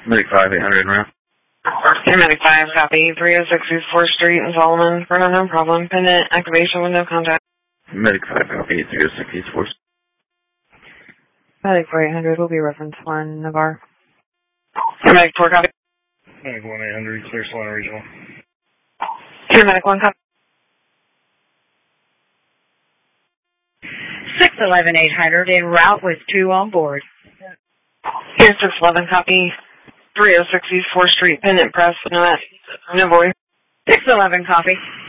Medic 5, 800 en route. Medic 5, copy. 306 East 4th Street in Solomon. Bruno, no problem. Pendant activation with no contact. Medic 5, copy. 306 East 4th. Medic 4, 800 will be reference 1, Navarre. Medic 4, copy. Medic 1, 800, clear Solana Regional. Medic 1, copy. 611 800 en route with 2 on board. Here's 611, copy. 306 East 4th Street, Pendant Press, no boy. 611, copy.